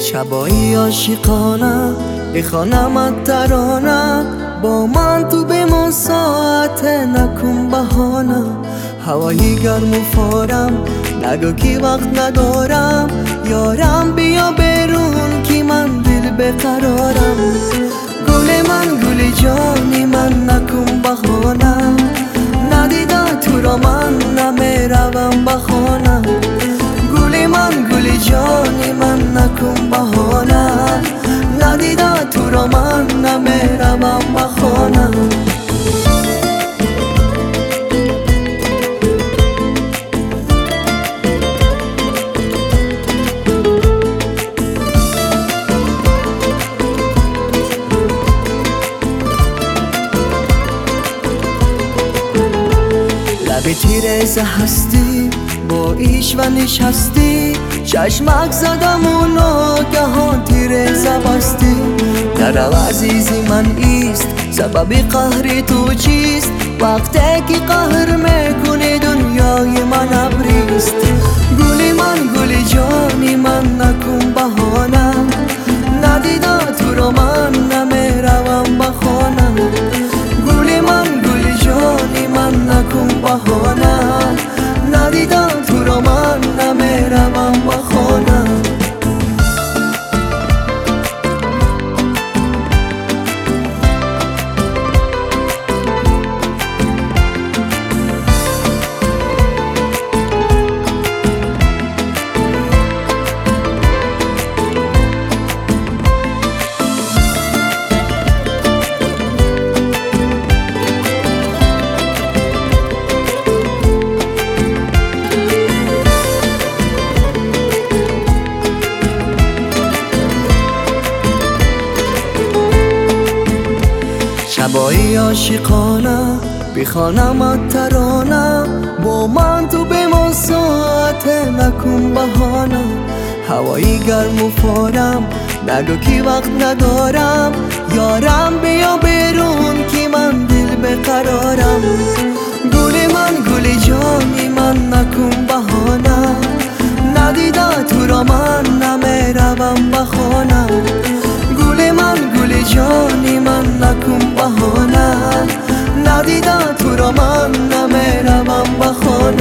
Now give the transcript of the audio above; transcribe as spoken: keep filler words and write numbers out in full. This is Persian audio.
شبایی عاشقانه بخوانمت ترانه، با من تو بمان ساعت نکن بهانه. هوایی گرم و فارم نگو که وقت ندارم، یارم بیا برون که من دل بقرارم. گل من گل جانی من نکن بهانه، ندیده تو را من نمیروم بخانه. گل من گل جانی من نکن بهانه، ندیده تو را من نمیروم بخانه. لب تیرز هستی با ایش و نشستی، چشمک زدم و ناگهان تیرز بستی. نرو عزیزی من ایست سبب قهر تو چیست، وقتی که قهر میکنی دنیای من ابریست. گل من گل جانی من نکن بهانه، ندیده تو را من نمیروم بخانه. گل من گل جانی من نکن بهانه، ندیده تو را من نمیروم بخانه. شبایی عاشقانه بخوانمت ترانه، با من تو بمان ساعت نکن بهانه. هوایی گرم و فارم نگو که وقت ندارم، یارم بیا برون که من دل بقرارم. گل من گل جانی من نکن بهانه، ندیده تو را من نمیروم بخانه. گل من گل جانی من نکن بهانه، ندیده تو را من نمیروم بخانه.